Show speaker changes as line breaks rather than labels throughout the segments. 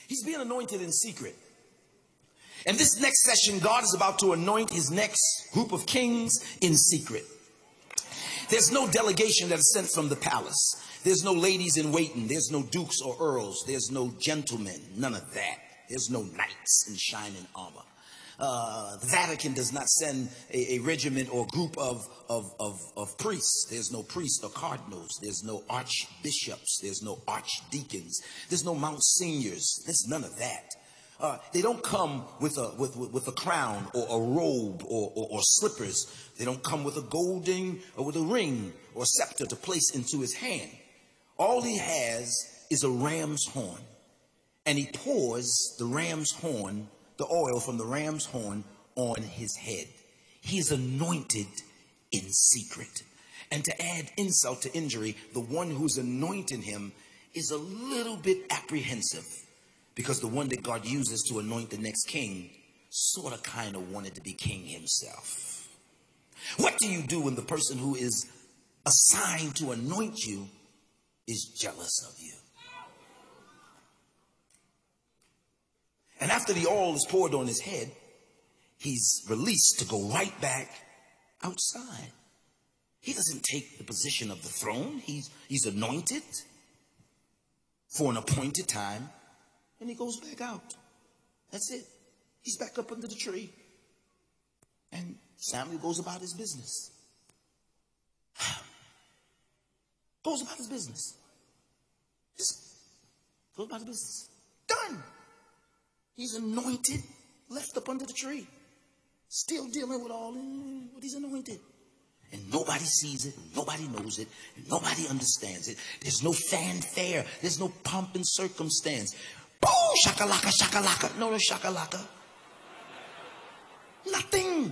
He's being anointed in secret. And this next session, God is about to anoint his next group of kings in secret. There's no delegation that is sent from the palace. There's no ladies in waiting. There's no dukes or earls. There's no gentlemen. None of that. There's no knights in shining armor. The Vatican does not send a regiment or group of priests. There's no priests or cardinals. There's no archbishops. There's no archdeacons. There's no monsignors. There's none of that. They don't come with a crown or a robe or slippers. They don't come with a gold ring or with a ring or scepter to place into his hand. All he has is a ram's horn, and he pours the ram's horn, the oil from the ram's horn, on his head. He's anointed in secret. And to add insult to injury, the one who's anointing him is a little bit apprehensive, because the one that God uses to anoint the next king sort of kind of wanted to be king himself. What do you do when the person who is assigned to anoint you is jealous of you? And after the oil is poured on his head, he's released to go right back outside. He doesn't take the position of the throne. He's anointed for an appointed time, and he goes back out. That's it. He's back up under the tree. And Samuel goes about his business. Goes about his business. Just goes about his business. Done. He's anointed, left up under the tree. Still dealing with all what he's anointed. And nobody sees it, nobody knows it, and nobody understands it. There's no fanfare, there's no pomp and circumstance. Boo! Shakalaka, shakalaka. No shakalaka. Nothing.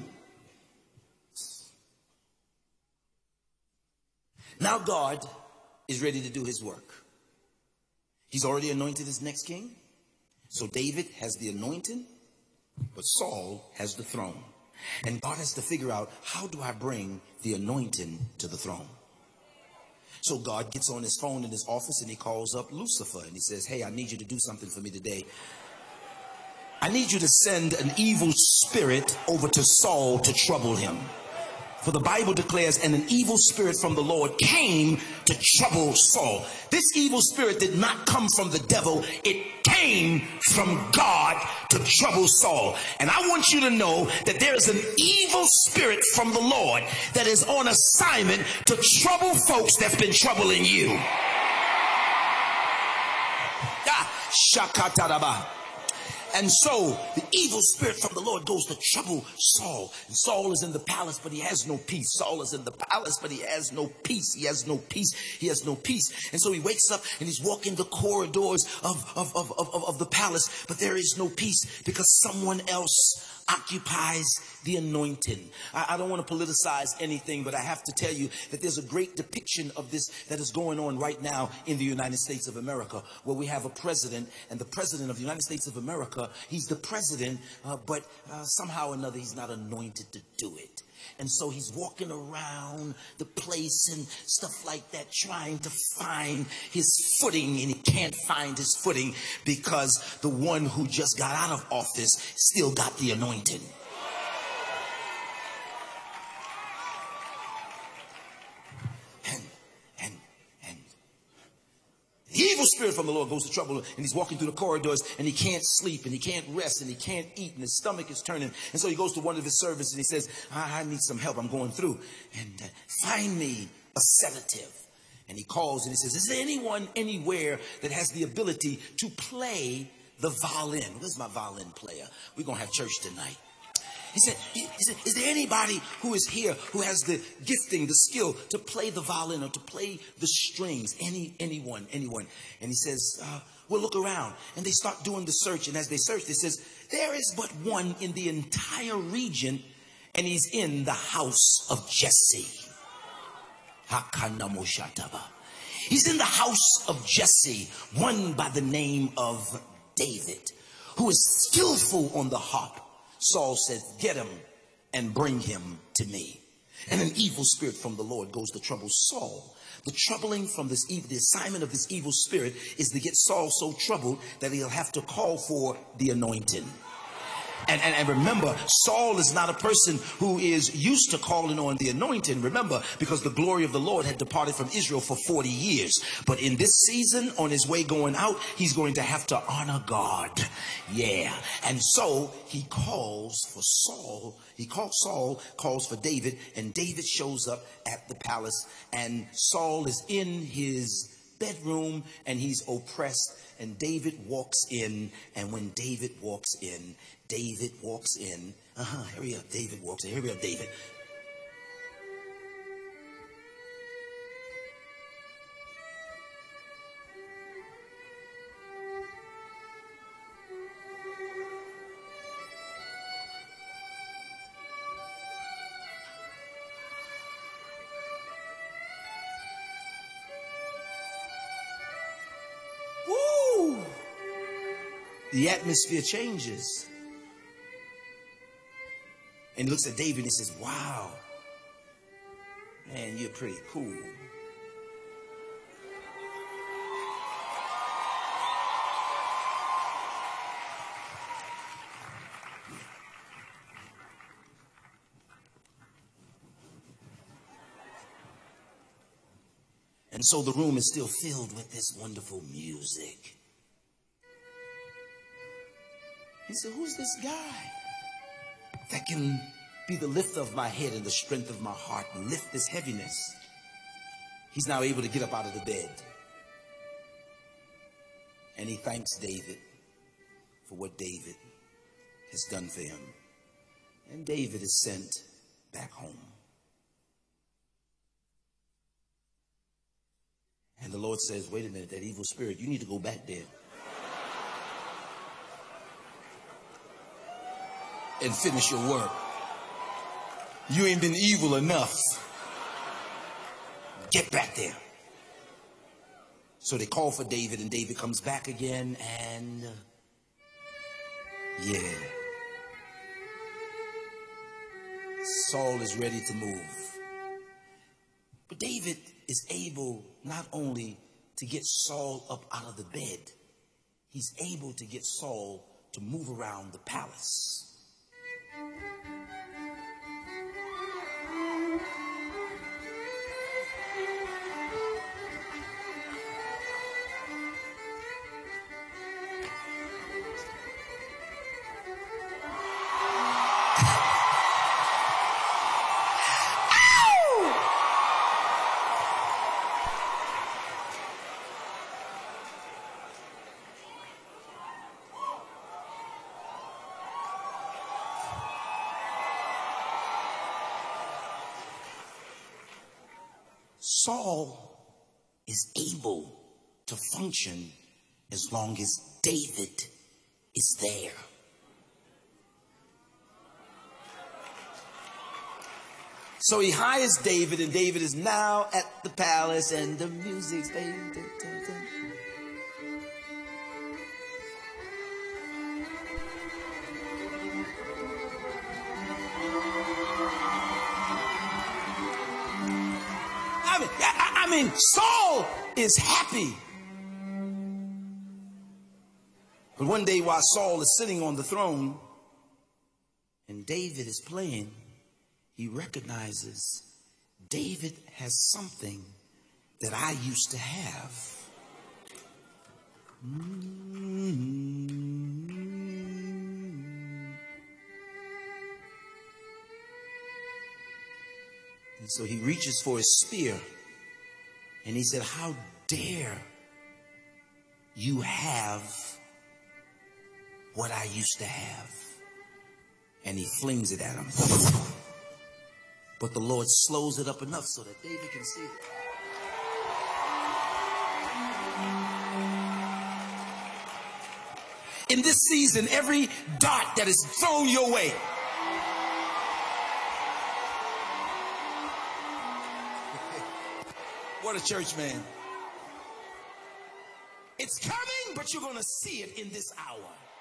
Now God is ready to do his work. He's already anointed his next king. So David has the anointing, but Saul has the throne. And God has to figure out, how do I bring the anointing to the throne? So God gets on his phone in his office and he calls up Lucifer and he says, hey, I need you to do something for me today. I need you to send an evil spirit over to Saul to trouble him. For the Bible declares, and an evil spirit from the Lord came to trouble Saul. This evil spirit did not come from the devil. It came from God to trouble Saul. And I want you to know that there is an evil spirit from the Lord that is on assignment to trouble folks that's been troubling you. Shakataraba. And so the evil spirit from the Lord goes to trouble Saul. And Saul is in the palace, but he has no peace. Saul is in the palace, but he has no peace. He has no peace. He has no peace. And so he wakes up and he's walking the corridors of the palace, but there is no peace because someone else occupies the anointing. I don't want to politicize anything, but I have to tell you that there's a great depiction of this that is going on right now in the United States of America, where we have a president, and the president of the United States of America, he's the president, but somehow or another he's not anointed to do it. And so he's walking around the place and stuff like that, trying to find his footing, and he can't find his footing because the one who just got out of office still got the anointing. The evil spirit from the Lord goes to trouble, and he's walking through the corridors, and he can't sleep, and he can't rest, and he can't eat, and his stomach is turning. And so he goes to one of his servants, and he says, I need some help. I'm going through. And find me a sedative. And he calls, and he says, is there anyone anywhere that has the ability to play the violin? Where's my violin player? We're going to have church tonight. He said, is there anybody who is here who has the gifting, the skill to play the violin or to play the strings? Anyone. And he says, we'll look around. And they start doing the search. And as they search, they says, there is but one in the entire region, and he's in the house of Jesse. He's in the house of Jesse, one by the name of David, who is skillful on the harp. Saul said, get him and bring him to me. And an evil spirit from the Lord goes to trouble Saul. The troubling from this evil, the assignment of this evil spirit is to get Saul so troubled that he'll have to call for the anointing. And remember, Saul is not a person who is used to calling on the anointing. Remember, because the glory of the Lord had departed from Israel for 40 years. But in this season, on his way going out, he's going to have to honor God. Yeah. And so he calls for Saul. He calls Saul, calls for David, and David shows up at the palace. And Saul is in his bedroom and he's oppressed. And David walks in. And when David walks in, hurry up, David walks in. Hurry up, David. Woo! The atmosphere changes. And he looks at David and he says, wow, man, you're pretty cool. And so the room is still filled with this wonderful music. He said, who's this guy that can be the lifter of my head and the strength of my heart and lift this heaviness? He's now able to get up out of the bed. And he thanks David for what David has done for him. And David is sent back home. And the Lord says, wait a minute, that evil spirit, you need to go back there and finish your work. You ain't been evil enough. Get back there. So they call for David, and David comes back again, and yeah, Saul is ready to move. But David is able not only to get Saul up out of the bed, he's able to get Saul to move around the palace. Saul is able to function as long as David is there. So he hires David, and David is now at the palace, and the music's playing. I mean, Saul is happy. But one day while Saul is sitting on the throne and David is playing, he recognizes David has something that I used to have. And so he reaches for his spear. And he said, how dare you have what I used to have? And he flings it at him. But the Lord slows it up enough so that David can see it. In this season, every dart that is thrown your way, what a church, man. It's coming, but you're going to see it in this hour.